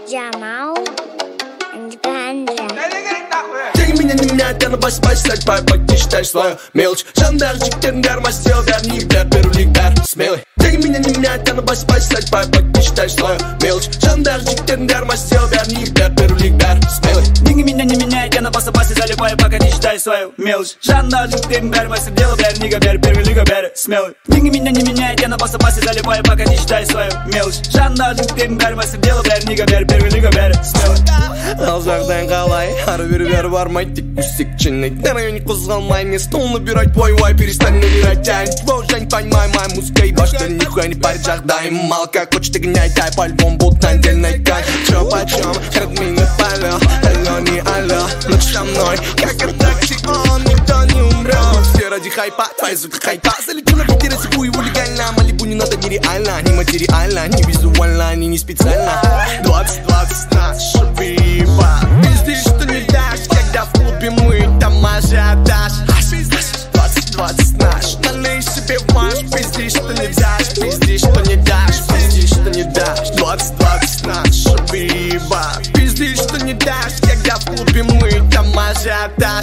Jamal and Ganja. Деньги меня не меняют, я на бас-бас сальпай, поки считаешь свою мелочь. Жандарчик, тендер, мастер, верни, бер, первый лик, бер, смелый. Деньги меня не меняют, я на бас-бас сальпай, поки считаешь свою мелочь. Жандарчик, тендер, мастер, верни, бер, первый лик, бер, смелый. Деньги меня не меняют, я на бас-басе залипаю, пока не считаю свою мелочь. Жандарчик, тендер, мастер, дело, бер, нига, бер, первый лига, бер, смелый. Деньги меня не меняют, я на бас-басе залипаю, пока не считаю свою мелочь. Жандарчик, тендер, мастер, дело, бер, нига, бер, первый лига, бер, смелый. Алжағдан қалай, ары-бері бармай, тек үсекченный. На районе қозғалмай, не стол набирать, вой-вой, перестань набирать, я ничего уже не понимаю, моя музыка и башка нихуя не парит, жахдай. Мало как хочешь, ты гоняй, дай по-любому будут отдельной кай. Чё почем, храд меня палё, алло, не алло, ночь со мной, как аттракцион, никто не умрет. Все ради хайпа, твои звуки хайпа, залечу на бите, рассыпу его легально. Малибу не надо нереально, не материально, не визуально, не специально. 20-20 наша виба, пиздишь, что не дашь, когда в клубе мы, там ажиотаж. 20-20 наш, налей себе в маш, пиздишь, что не взяшь, пиздишь, что не дашь, пиздишь, что не дашь. 20-20 наша виба, пиздишь, что не дашь, когда в клубе мы, там ажиотаж.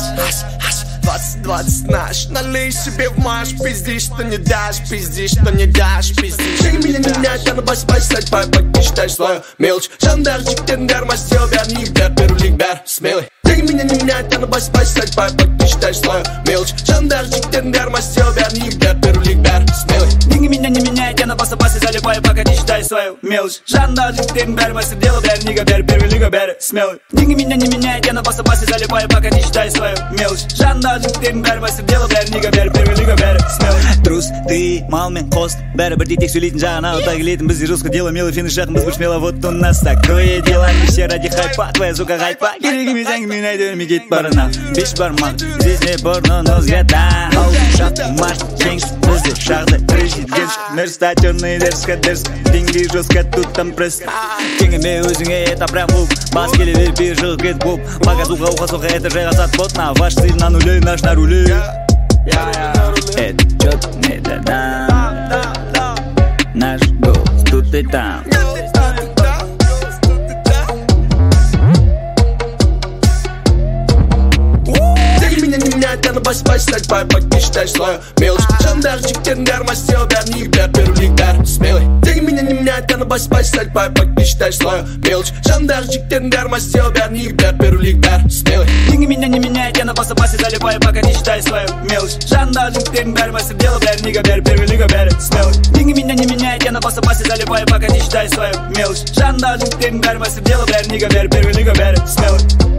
20-20 наш, налей себе в маш, пиздишь, что не дашь, пиздишь, что не дашь, пиздишь. Деньги меня не меняют, я на бас-бас сальпай, поки считаешь свою мелочь. Жандарчик, тендер, мастер, верни, бер, первый лик, бер, смелый. Деньги меня не меняют, я на бас-бас сальпай, поки считаешь свою мелочь. Жандарчик, тендер, мастер, верни, бер, первый лик, бер, смелый. Деньги меня не меняют, я на бас-басе залипаю, пока не считаю свою мелочь. Жандарчик, тендер, мастер, дело, бер, нига, бер, первый лига, бер, смелый. Деньги меня не меняют, я на бас-басе залипаю, пока не считаю свою мелочь. Жандарчик, тендер, мастер, дело, бер, нига, бер, первый лига, бер, смелый. Трус, ты, мал мен хост, бәрі бірдей тек сөйлейтін жағына ұта келетін бізде жестко дело, милый финиш жақын біз смело, вот у нас такое дело. Не все ради хайпа, твоя звука хайпа, керек емес әңгімен айдырмей кет барына. Беш барман, здесь не порно, но взгляда. Шахты, марш, кеңш, бізде шағды, президент, мерста, черный, дерзко, деньги жестко, тут там пресс. Теңіме өзіңе, это прям хук, бас келе верпей, жығы кет буп. Пока звука уха-суха, это жайғасат плотно, ваш стиль на нуле, наш на руле. Это чё-то не да-да, наш голос тут и там. Меня не меняет, я на бас-бас сальпай, поки считаешь свою мелочь. Жандарчик, тендер, мастер, верни, бер, первый лик, бер, смелый. Деньги меня не меняют, я на бас-бас сальпай, поки считаешь свою мелочь. Жандарчик, тендер, мастер, верни, бер, первый лик, бер, смелый. Деньги меня не меняют, я на бас-басе залипаю, пока не считаю свою мелочь. Жандарчик, тендер, мастер, дело, бер, нига, бер, первый лига, бер, смелый. Деньги меня не меняют, я на бас-басе залипаю, пока не считаю свою мелочь. Жандарчик, тендер, мастер, дело, бер, нига, бер, первый лига, бер, смелый.